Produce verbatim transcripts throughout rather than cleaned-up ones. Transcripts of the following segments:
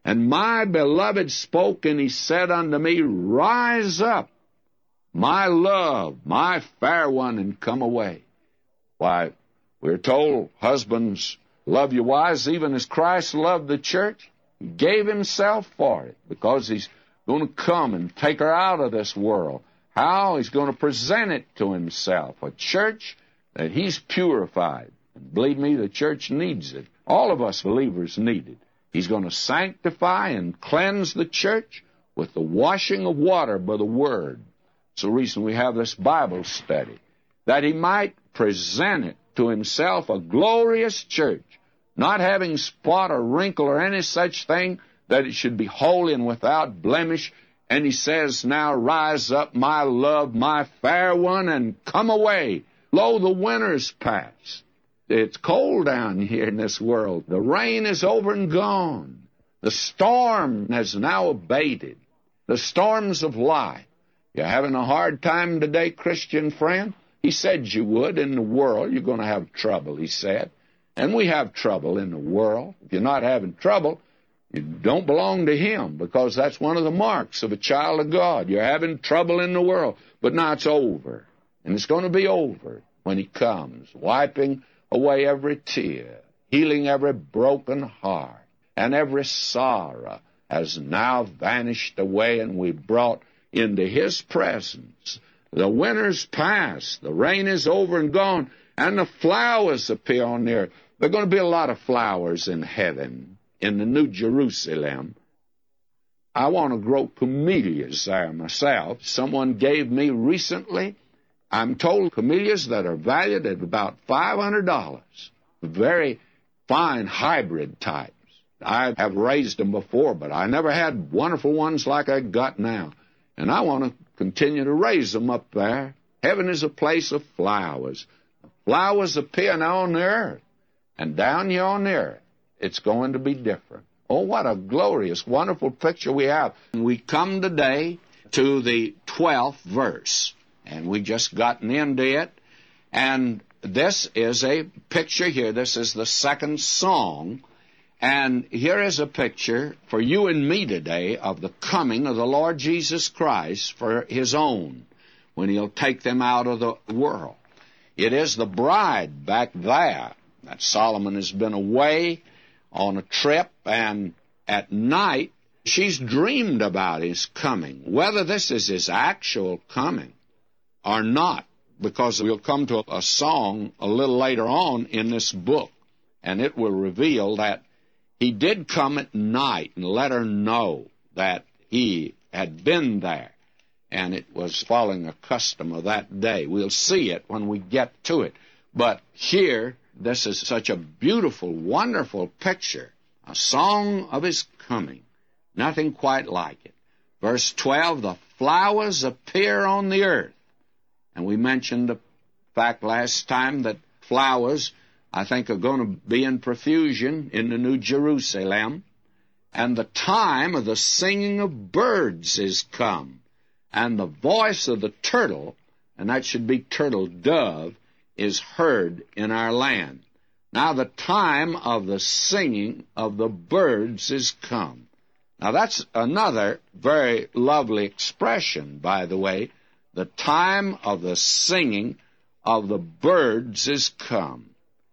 And my beloved spoke, and he said unto me, Rise up, my love, my fair one, and come away. Why, we're told, husbands, love your wives even as Christ loved the church. He gave himself for it because he's going to come and take her out of this world. How? He's going to present it to himself, a church that he's purified. And believe me, the church needs it. All of us believers need it. He's going to sanctify and cleanse the church with the washing of water by the Word. It's the reason we have this Bible study, that he might present it to himself a glorious church, not having spot or wrinkle or any such thing, that it should be holy and without blemish. And he says, Now rise up, my love, my fair one, and come away. Lo, the winter's past. It's cold down here in this world. The rain is over and gone. The storm has now abated. The storms of life. You're having a hard time today, Christian friend? He said you would. In the world, you're going to have trouble, he said. And we have trouble in the world. If you're not having trouble, you don't belong to him, because that's one of the marks of a child of God. You're having trouble in the world, but now it's over. And it's going to be over when he comes, wiping away every tear, healing every broken heart, and every sorrow has now vanished away, and we brought into his presence. The winter's past, the rain is over and gone, and the flowers appear on the earth. There are going to be a lot of flowers in heaven, in the New Jerusalem. I want to grow camellias there myself. Someone gave me recently, I'm told, camellias that are valued at about five hundred dollars. Very fine hybrid types. I have raised them before, but I never had wonderful ones like I got now. And I want to continue to raise them up there. Heaven is a place of flowers. Flowers appear now on the earth. And down here on the earth, it's going to be different. Oh, what a glorious, wonderful picture we have. We come today to the twelfth verse. And we just gotten into it. And this is a picture here. This is the second song. And here is a picture for you and me today of the coming of the Lord Jesus Christ for his own, when he'll take them out of the world. It is the bride back there. That Solomon has been away on a trip, and at night she's dreamed about his coming. Whether this is his actual coming or not, because we'll come to a song a little later on in this book, and it will reveal that he did come at night and let her know that he had been there, and it was following a custom of that day. We'll see it when we get to it. But here, this is such a beautiful, wonderful picture, a song of his coming. Nothing quite like it. Verse twelve, the flowers appear on the earth. And we mentioned the fact last time that flowers, I think, are going to be in profusion in the New Jerusalem. And the time of the singing of birds is come. And the voice of the turtle, and that should be turtle dove, is heard in our land. Now the time of the singing of the birds is come. Now that's another very lovely expression, by the way. The time of the singing of the birds is come.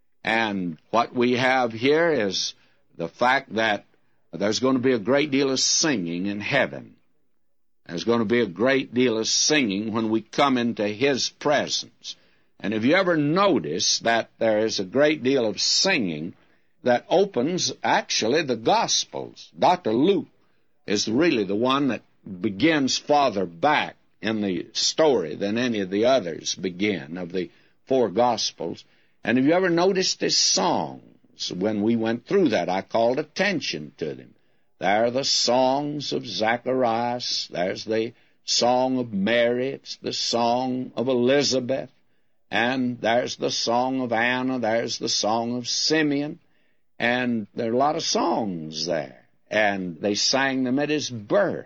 And what we have here is the fact that there's going to be a great deal of singing in heaven. There's going to be a great deal of singing when we come into his presence. And have you ever noticed that there is a great deal of singing that opens, actually, the Gospels? Doctor Luke is really the one that begins farther back in the story than any of the others begin, of the four Gospels. And have you ever noticed his songs? When we went through that, I called attention to them. There are the songs of Zacharias. There's the song of Mary. It's the song of Elizabeth. And there's the song of Anna. There's the song of Simeon. And there are a lot of songs there. And they sang them at his birth.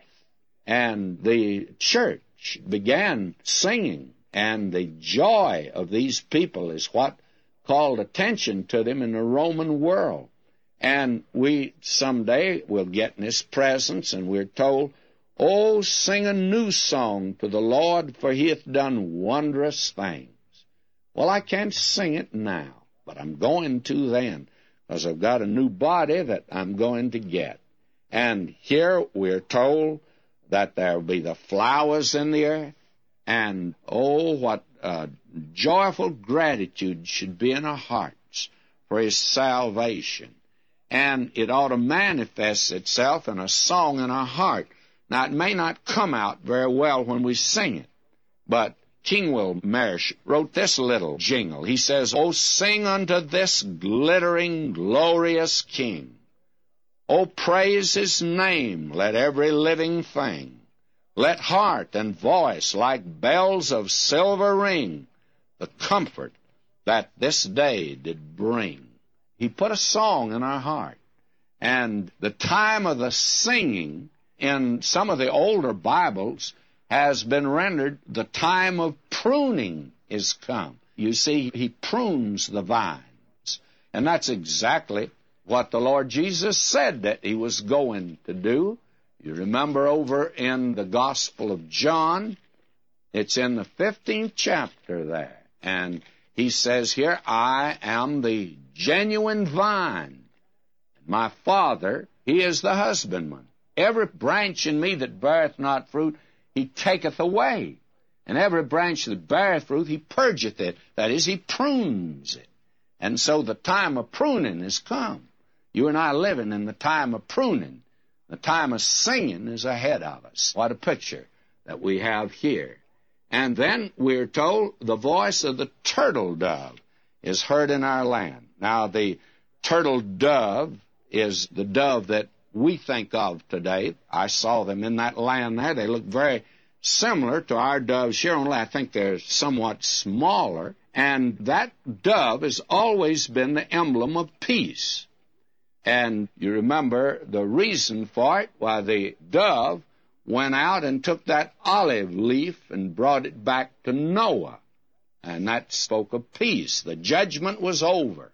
And the church began singing. And the joy of these people is what called attention to them in the Roman world. And we someday will get in His presence, and we're told, "Oh, sing a new song to the Lord, for He hath done wondrous things." Well, I can't sing it now, but I'm going to then, because I've got a new body that I'm going to get. And here we're told that there will be the flowers in the earth, and oh, what uh, joyful gratitude should be in our hearts for His salvation. And it ought to manifest itself in a song in our heart. Now, it may not come out very well when we sing it, but King Will Marsh wrote this little jingle. He says, "Oh, sing unto this glittering, glorious King. Oh, praise His name, let every living thing. Let heart and voice like bells of silver ring the comfort that this day did bring." He put a song in our heart. And the time of the singing in some of the older Bibles has been rendered, "The time of pruning is come." You see, He prunes the vines. And that's exactly what the Lord Jesus said that He was going to do. You remember over in the Gospel of John, it's in the fifteenth chapter there. And He says here, "I am the genuine vine. My Father, He is the husbandman. Every branch in me that beareth not fruit, He taketh away. And every branch that beareth fruit, He purgeth it." That is, He prunes it. And so the time of pruning is come. You and I are living in the time of pruning. The time of singing is ahead of us. What a picture that we have here. And then we're told the voice of the turtle dove is heard in our land. Now, the turtle dove is the dove that we think of today. I saw them in that land there. They look very similar to our doves here, only I think they're somewhat smaller. And that dove has always been the emblem of peace. And you remember the reason for it, why the dove went out and took that olive leaf and brought it back to Noah. And that spoke of peace. The judgment was over.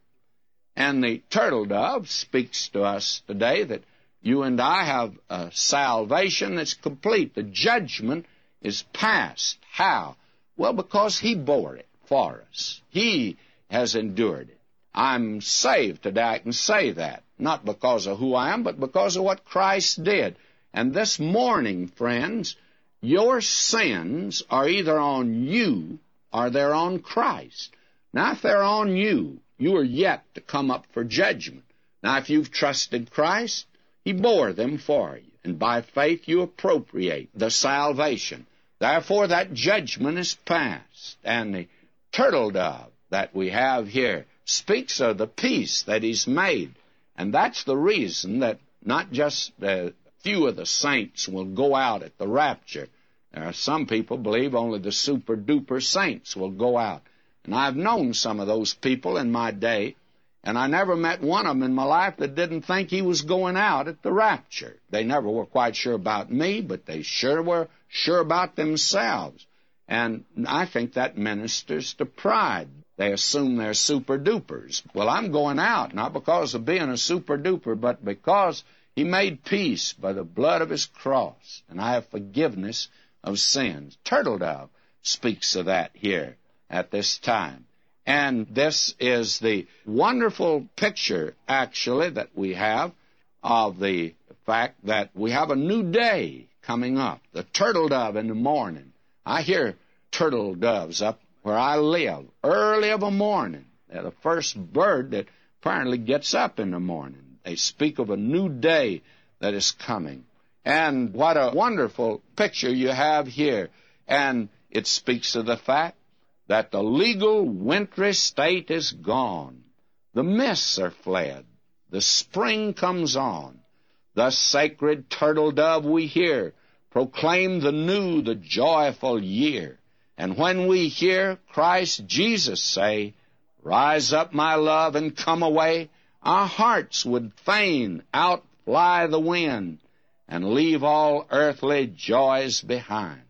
And the turtle dove speaks to us today that you and I have a salvation that's complete. The judgment is past. How? Well, because He bore it for us. He has endured it. I'm saved today, I can say that. Not because of who I am, but because of what Christ did. And this morning, friends, your sins are either on you or they're on Christ. Now, if they're on you, you are yet to come up for judgment. Now, if you've trusted Christ, He bore them for you. And by faith, you appropriate the salvation. Therefore, that judgment is past. And the turtle dove that we have here speaks of the peace that He's made. And that's the reason that not just a few of the saints will go out at the rapture. There are some people believe only the super-duper saints will go out. And I've known some of those people in my day, and I never met one of them in my life that didn't think he was going out at the rapture. They never were quite sure about me, but they sure were sure about themselves. And I think that ministers to pride. They assume they're super-dupers. Well, I'm going out, not because of being a super-duper, but because He made peace by the blood of His cross, and I have forgiveness of sins. Turtle dove speaks of that here at this time. And this is the wonderful picture, actually, that we have of the fact that we have a new day coming up. The turtle dove in the morning. I hear turtle doves up where I live early of a morning. They're the first bird that apparently gets up in the morning. They speak of a new day that is coming. And what a wonderful picture you have here. And it speaks of the fact that the legal wintry state is gone. The mists are fled. The spring comes on. The sacred turtle dove we hear proclaim the new, the joyful year. And when we hear Christ Jesus say, "Rise up, my love, and come away," our hearts would fain outfly the wind and leave all earthly joys behind.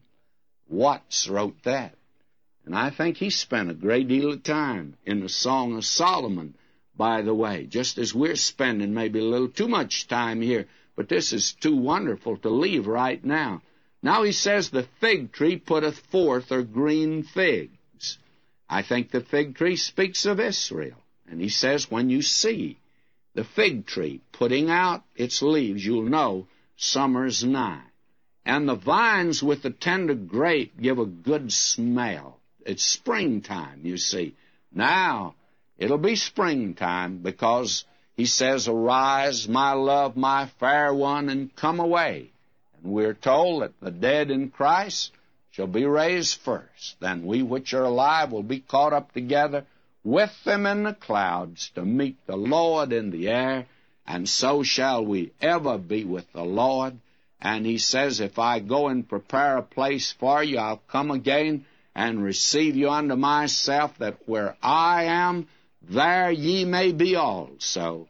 Watts wrote that. And I think he spent a great deal of time in the Song of Solomon by the way, just as we're spending maybe a little too much time here, but this is too wonderful to leave right now. Now he says, the fig tree putteth forth her green figs. I think the fig tree speaks of Israel. And he says, when you see the fig tree putting out its leaves, you'll know summer's nigh. And the vines with the tender grape give a good smell. It's springtime, you see. Now, it'll be springtime because he says, arise, my love, my fair one, and come away. And we're told that the dead in Christ shall be raised first. Then we which are alive will be caught up together with them in the clouds to meet the Lord in the air, and so shall we ever be with the Lord. And he says, if I go and prepare a place for you, I'll come again and receive you unto myself, that where I am, there ye may be also.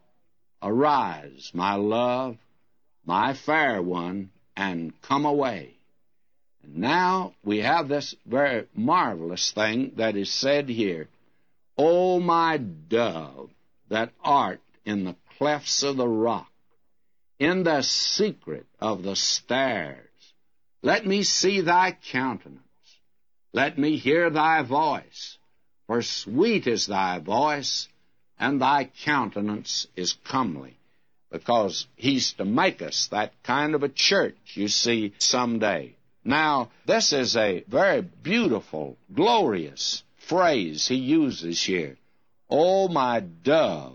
Arise, my love, my fair one, and come away. And now we have this very marvelous thing that is said here. O my dove, that art in the clefts of the rock, in the secret of the stairs, let me see thy countenance. Let me hear thy voice. For sweet is thy voice, and thy countenance is comely. Because he's to make us that kind of a church, you see, someday. Now, this is a very beautiful, glorious phrase he uses here. O my dove.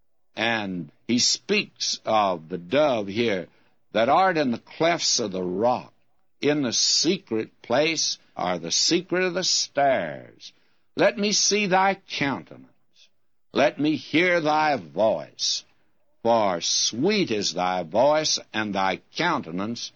And he speaks of the dove here that art in the clefts of the rock, in the secret place, or the secret of the stairs. Let me see thy countenance. Let me hear thy voice. For sweet is thy voice, and thy countenance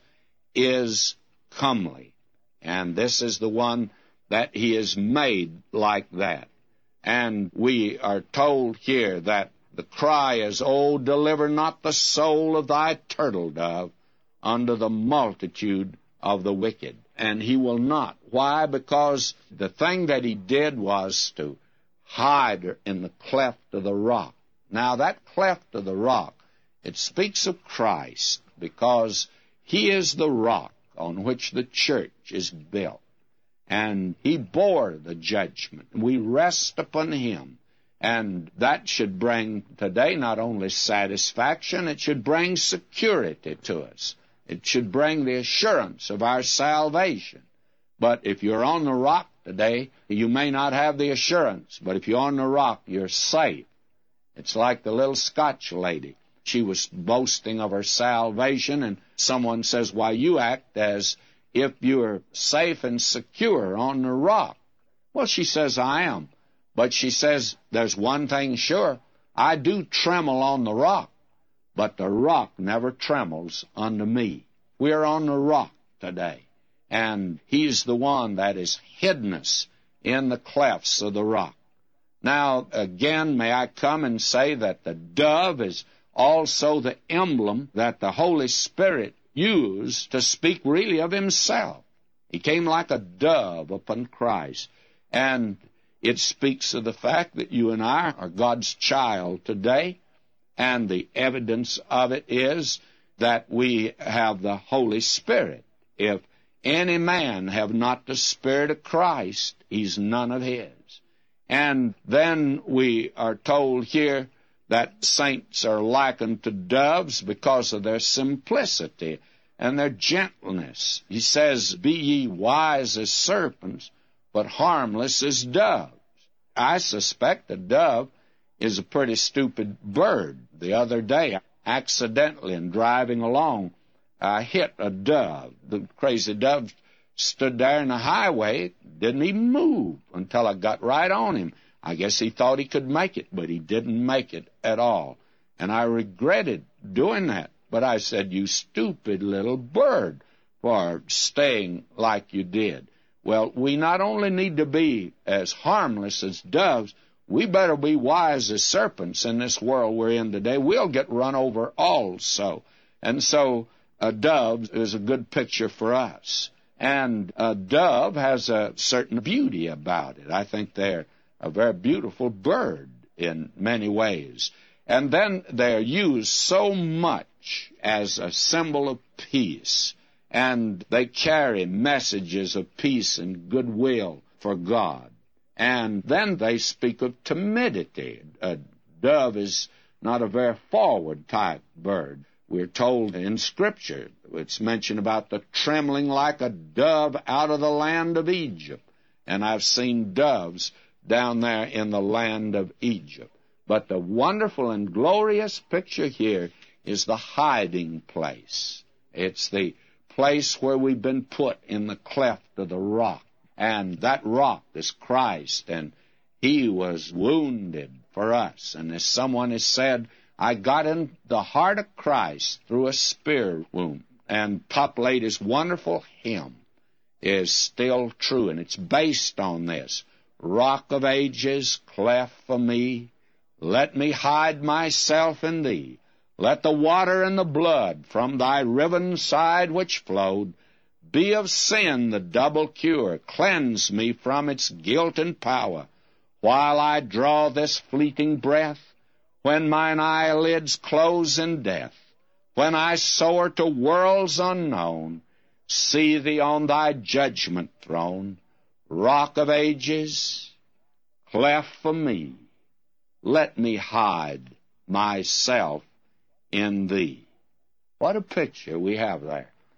is comely. And this is the one that he is made like that. And we are told here that the cry is, O deliver not the soul of thy turtle dove unto the multitude of the wicked. And he will not. Why? Because the thing that he did was to hide her in the cleft of the rock. Now that cleft of the rock, it speaks of Christ, because he is the rock on which the church is built. And he bore the judgment. We rest upon him. And that should bring today not only satisfaction, it should bring security to us. It should bring the assurance of our salvation. But if you're on the rock today, you may not have the assurance. But if you're on the rock, you're safe. It's like the little Scotch lady. She was boasting of her salvation, and someone says, why, you act as if you're safe and secure on the rock. Well, she says, I am. But she says, there's one thing sure, I do tremble on the rock, but the rock never trembles unto me. We're on the rock today, and he's the one that has hidden us in the clefts of the rock. Now, again, may I come and say that the dove is also the emblem that the Holy Spirit used to speak really of himself. He came like a dove upon Christ, and it speaks of the fact that you and I are God's child today, and the evidence of it is that we have the Holy Spirit. If any man have not the Spirit of Christ, he's none of his. And then we are told here that saints are likened to doves because of their simplicity and their gentleness. He says, be ye wise as serpents, but harmless as doves. I suspect a dove is a pretty stupid bird. The other day, accidentally in driving along, I hit a dove. The crazy dove stood there in the highway, didn't even move until I got right on him. I guess he thought he could make it, but he didn't make it at all. And I regretted doing that. But I said, you stupid little bird, for staying like you did. Well, we not only need to be as harmless as doves, we better be wise as serpents in this world we're in today. We'll get run over also. And so a dove is a good picture for us. And a dove has a certain beauty about it. I think they're a very beautiful bird. in many ways. And then they're used so much as a symbol of peace, and they carry messages of peace and goodwill for God. And then they speak of timidity. A dove is not a very forward type bird. We're told in Scripture, it's mentioned about the trembling like a dove out of the land of Egypt. And I've seen doves down there in the land of Egypt. But the wonderful and glorious picture here is the hiding place. It's the place where we've been put in the cleft of the rock. And that rock is Christ, and He was wounded for us. And as someone has said, I got in the heart of Christ through a spear wound. And Pop Lady's wonderful hymn is still true, and it's based on this. Rock of ages, cleft for me, let me hide myself in Thee. Let the water and the blood from Thy riven side which flowed be of sin the double cure. Cleanse me from its guilt and power, while I draw this fleeting breath, when mine eyelids close in death, when I soar to worlds unknown, see Thee on Thy judgment throne. Rock of ages, cleft for me, let me hide myself in Thee. What a picture we have there.